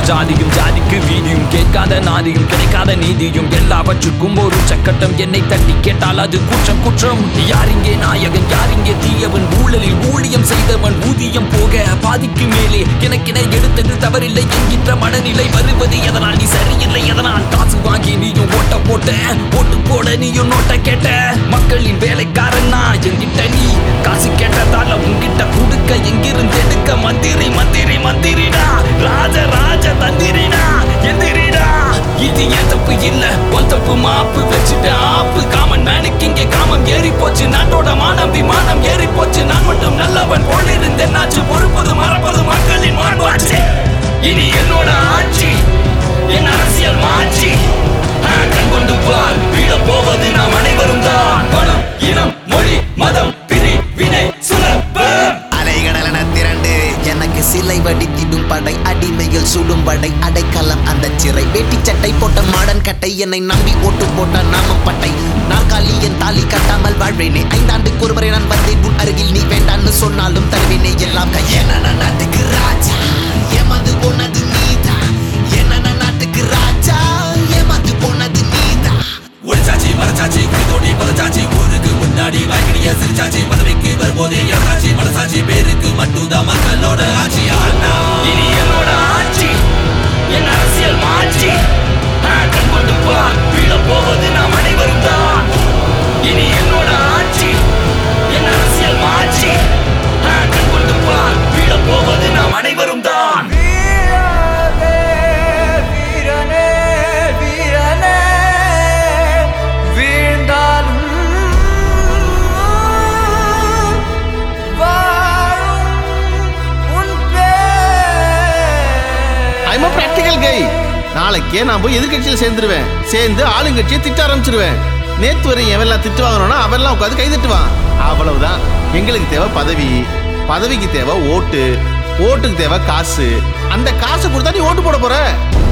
ஜாதியும் ஜாதிக்கு வீதியும் கேட்காத நாதியும் கிடைக்காத நீதியும் எல்லாவற்றுக்கும் ஒரு சக்கட்டம். என்னை தட்டி கேட்டால் அது குற்றம் குற்றம். யார் இங்கே நாயகன் யார் இங்கே தீயவன்? ஊழலில் ஊழியம் செய்தவன் ஊதியம் போக பாதிக்கு மேலே எனக்கென எடுத்தது தவறில்லை என்கின்ற மனநிலை வருவது எதனால்? நீ சரியில்லை எதனால்? காசு வாங்கி நீயும் ஓட்ட போட்ட, ஓட்டு போட நீயும் நோட்ட கேட்ட. மக்களின் வேலைக்காரன் நான் என்கிட்ட நீ காசு கேட்டதால உன்கிட்ட கொடுக்க எங்கிருந்து எடுக்க? மந்திரி மந்திரி மந்திரிடா, ராஜ ராஜ தந்திரிடா, எந்திரிடா. இது என் தப்பு இல்ல உன் தப்பு. மாப்பு வச்சுட்டு ஆப்பு. காமன் மேனுக்கு இங்கே காமம் ஏறி போச்சு. நாட்டோட மானம் விமானம் ஏறி போச்சு. நான் மட்டும் நல்லவன் போல இருந்தேன்னாச்சு. பொறுப்பது மறப்பது மக்களின் மாண்பாச்சு. இனி என்னோட ஆட்சி என் அரசியல் மாட்சி. கண் கொண்டு பார் வீழ போவது நாம் அனைவரும் தான். பணம் இனம் மொழி மதம் பிரிவினை சுலபம். அலைகடலென திரண்டு எனக்கு சிலை வடித்திடும் படை. அடிமையில் சுடும் படை அடைக்கலம் அந்த சிறை. வேட்டி சட்டை போட்ட மாடன் கட்டை. என்னை நம்பி ஓட்டு போட்ட நாம பட்டை. நாற்காலி என் தாலி கட்டாமல் வாழ்வேனே. 5 ஆண்டுக்கு ஒருமுறை நான் வந்தேன் உன் அருகில். நீ வேண்டான்னு சொன்னாலும் தருவேனே எல்லாம் கையென. நாட்டுக்கு ராஜா ஏமாந்து போனது நீதான். என்ன நாட்டுக்கு ராஜா ஏமாந்து போனது நீதான். ஒளிச்சாச்சி மரச்சாச்சி குடிதோடி பதச்சாச்சி. ஊருக்கு முன்னாடி வாய்க்கிடிய சிரிச்சாச்சி. பதவிக்கு வரும்போதே எவராச்சி மனசாச்சி. பேருக்கு மட்டும்தான் மக்களோட ஆட்சி. இனி என்னோட ஆட்சி என் அரசியல் மாட்சி. கண் கொண்டு பார் வீழ போவது நாம் அனைவரும் தான். இனி என்னோட ஆட்சி என் அரசியல் மாட்சி. கண் கொண்டு பார் வீழ போவது நாம் அனைவரும் தான். நாளைக்கே நான் போய் எதிர்கட்சியில் சேர்ந்துருவேன். சேர்ந்து ஆளுங்கட்சியை திட்ட ஆரம்பிச்சிருவேன். நேத்து வரை எவெல்லாம் திட்டு வாங்கணும்னா அவெல்லாம் உட்காந்து கை தட்டுவான். அவ்வளவுதான். எங்களுக்கு தேவை பதவி, பதவிக்கு தேவை ஓட்டு, ஓட்டுக்கு தேவை காசு. அந்த காசு கொடுத்தா நீ ஓட்டு போட போற.